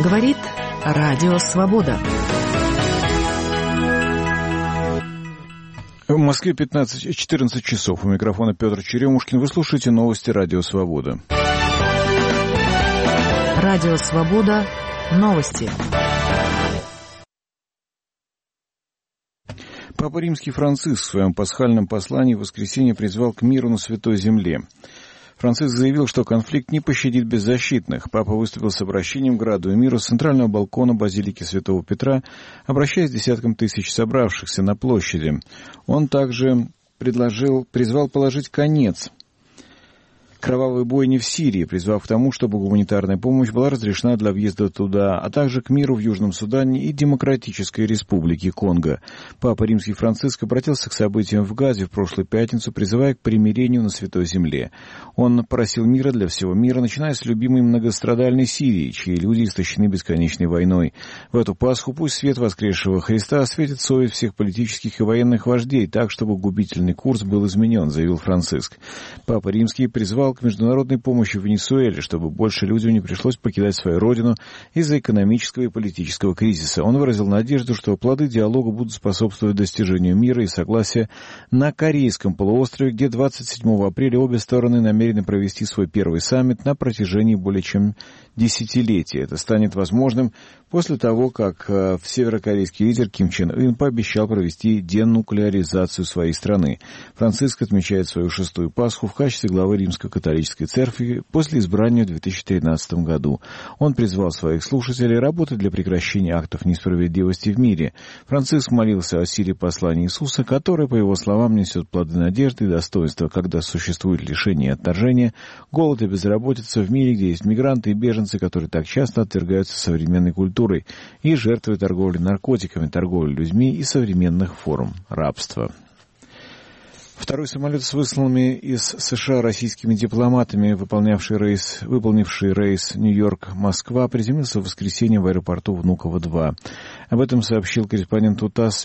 Говорит Радио Свобода. В Москве 14 часов. У микрофона Петр Черемушкин. Вы слушаете новости Радио Свобода. Радио Свобода. Новости. Папа Римский Франциск в своем пасхальном послании в воскресенье призвал к миру на Святой Земле. Франциск заявил, что конфликт не пощадит беззащитных. Папа выступил с обращением к граду и миру с центрального балкона базилики Святого Петра, обращаясь к десяткам тысяч собравшихся на площади. Он также призвал положить конец кровавой бойне в Сирии, призвав к тому, чтобы гуманитарная помощь была разрешена для въезда туда, а также к миру в Южном Судане и Демократической Республике Конго. Папа Римский Франциск обратился к событиям в Газе в прошлую пятницу, призывая к примирению на Святой Земле. Он просил мира для всего мира, начиная с любимой многострадальной Сирии, чьи люди истощены бесконечной войной. В эту Пасху пусть свет воскресшего Христа осветит совесть всех политических и военных вождей так, чтобы губительный курс был изменен, заявил Франциск. Папа Римский призвал к международной помощи в Венесуэле, чтобы больше людям не пришлось покидать свою родину из-за экономического и политического кризиса. Он выразил надежду, что плоды диалога будут способствовать достижению мира и согласия на Корейском полуострове, где 27 апреля обе стороны намерены провести свой первый саммит на протяжении более чем десятилетия. Это станет возможным после того, как северокорейский лидер Ким Чен Ын пообещал провести денуклеаризацию своей страны. Франциск отмечает свою шестую Пасху в качестве главы Римско-католической церкви после избрания в 2013 году. Он призвал своих слушателей работать для прекращения актов несправедливости в мире. Франциск молился о силе послания Иисуса, которое, по его словам, несет плоды надежды и достоинства, когда существует лишение и отторжение, голод и безработица в мире, где есть мигранты и беженцы, которые так часто отвергаются современной культурой и жертвой торговли наркотиками, торговли людьми и современных форм рабства. Второй самолет с высланными из США российскими дипломатами, выполнивший рейс Нью-Йорк-Москва, приземлился в воскресенье в аэропорту Внуково-2. Об этом сообщил корреспондент ТАСС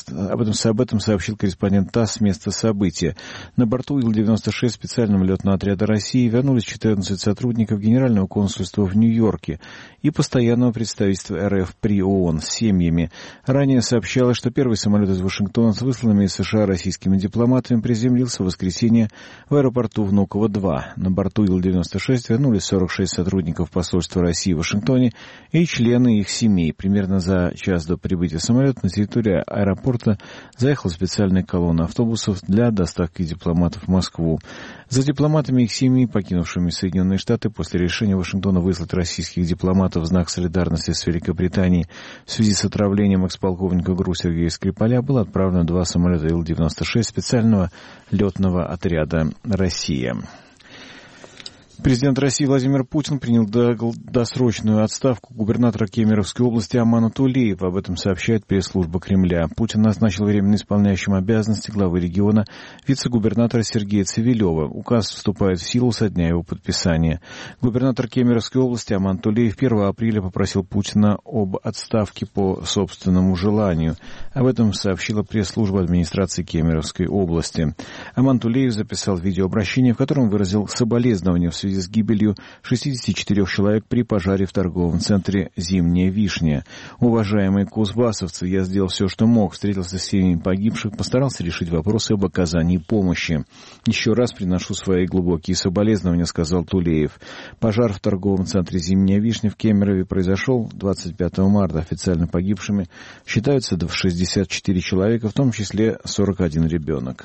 с места события. На борту Ил-96 специального летного отряда России вернулись 14 сотрудников Генерального консульства в Нью-Йорке и постоянного представительства РФ при ООН с семьями. Ранее сообщалось, что первый самолет из Вашингтона с высланными из США российскими дипломатами приземлился в воскресенье в аэропорту Внуково-2. На борту Ил-96 вернулись 46 сотрудников посольства России в Вашингтоне и члены их семей. Примерно за час до прибытия самолета на территорию аэропорта заехала специальная колонна автобусов для доставки дипломатов в Москву. За дипломатами и их семьи, покинувшими Соединенные Штаты после решения Вашингтона выслать российских дипломатов в знак солидарности с Великобританией в связи с отравлением экс-полковника ГРУ Сергея Скрипаля, было отправлено 2 самолета Ил-96 специального летного отряда «Россия». Президент России Владимир Путин принял досрочную отставку губернатора Кемеровской области Амана Тулеева. Об этом сообщает пресс-служба Кремля. Путин назначил временно исполняющим обязанности главы региона вице-губернатора Сергея Цивилева. Указ вступает в силу со дня его подписания. Губернатор Кемеровской области Аман Тулеев 1 апреля попросил Путина об отставке по собственному желанию. Об этом сообщила пресс-служба администрации Кемеровской области. Аман Тулеев записал видеообращение, в котором выразил соболезнования в связи с гибелью 64 человек при пожаре в торговом центре «Зимняя вишня». Уважаемые кузбассовцы, я сделал все, что мог, встретился с семьями погибших, постарался решить вопросы об оказании помощи. Еще раз приношу свои глубокие соболезнования, сказал Тулеев. Пожар в торговом центре «Зимняя вишня» в Кемерове произошел 25 марта. Официально погибшими считаются 64 человека, в том числе 41 ребенок.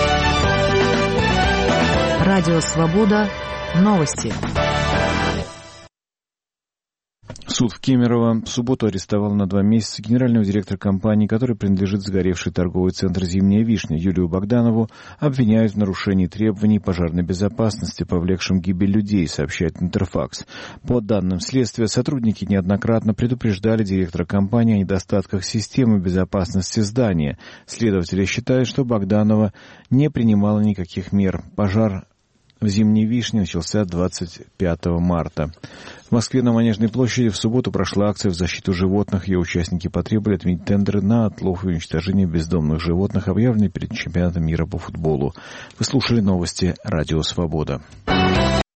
Радио «Свобода». Новости. Суд в Кемерово в субботу арестовал на 2 месяца генерального директора компании, которой принадлежит сгоревший торговый центр «Зимняя вишня», Юлию Богданову, обвиняют в нарушении требований пожарной безопасности, повлекшем гибель людей, сообщает Интерфакс. По данным следствия, сотрудники неоднократно предупреждали директора компании о недостатках системы безопасности здания. Следователи считают, что Богданова не принимала никаких мер. Пожар в «Зимней вишне» начался 25 марта. В Москве на Манежной площади в субботу прошла акция в защиту животных. Ее участники потребовали отменить тендеры на отлов и уничтожение бездомных животных, объявленные перед чемпионатом мира по футболу. Вы слушали новости «Радио Свобода».